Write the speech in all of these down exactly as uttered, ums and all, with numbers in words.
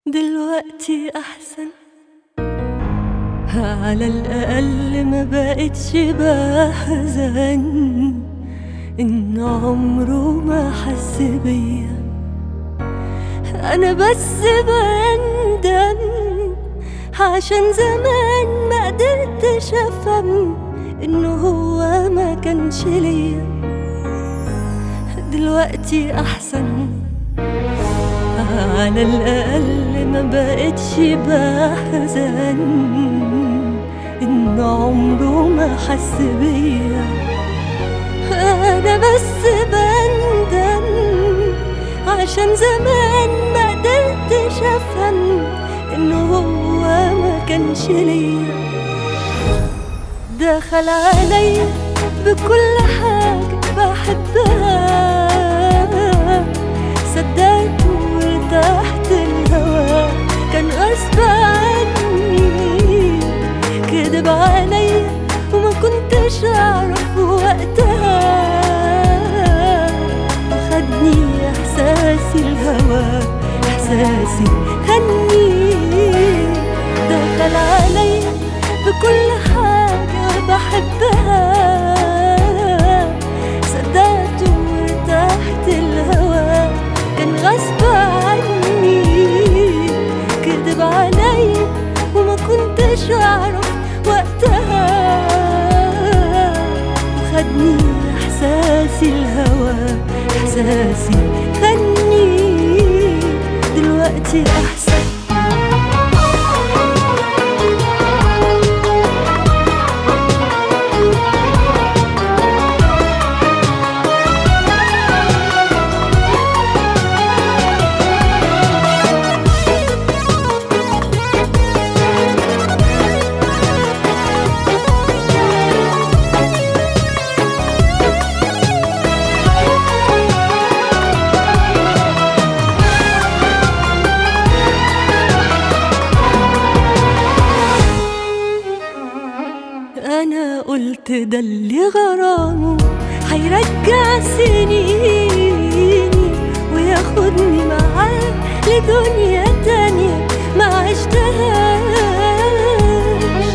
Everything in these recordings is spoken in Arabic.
دلوقتي أحسن، على الأقل ما بقتش بحزن إن عمره ما حس بيا. أنا بس بندم عشان زمان ما قدرتش أفهم إنه هو ما كانش ليا. دلوقتي أحسن، على الأقل ما بقتش بحزن إن عمره ما حس بيا. أنا بس بندم عشان زمان ما قدرتش أفهم إنه هو ما كانش ليا. دخل عليا بكل حاجة بحبها، صدقت وارتحت الهوا كان غصب عني. كدب عليا وما كنتش أعرف وقتها، وخدني إحساسي الهوا إحساسي خدني. دخل عليا بكل حاجة بحبها، صدقت وارتحت الهوا كان غصب عني. كدب عليا وما كنتش أعرف وقتها، وخدني إحساسي الهوا إحساسي خدني. دلوقتي أحسن، أنا قلت ده اللي غرامه هيرجع سنيني وياخدني معاه لدنيا تانية ما عشتهاش.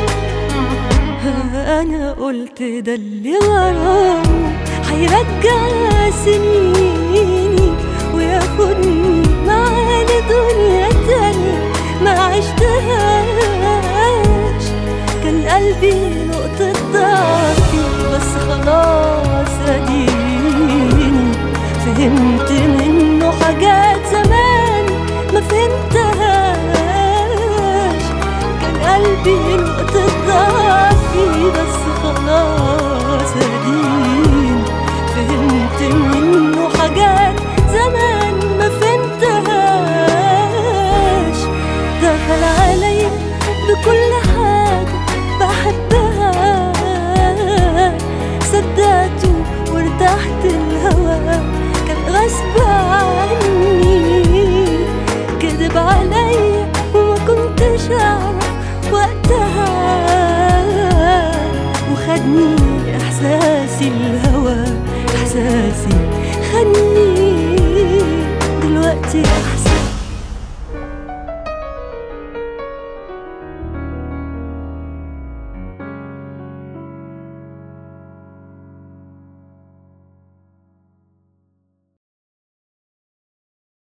أنا قلت ده اللي غرامه هيرجع سنيني وياخدني معاه لدنيا تانية ما عشتهاش. كان قلبي نقطة ضعفي بس خلاص أديني فهمت منه حاجات زمان ما فهمتهاش. كان قلبي نقطة ضعفي بس خلاص أديني فهمت منه حاجات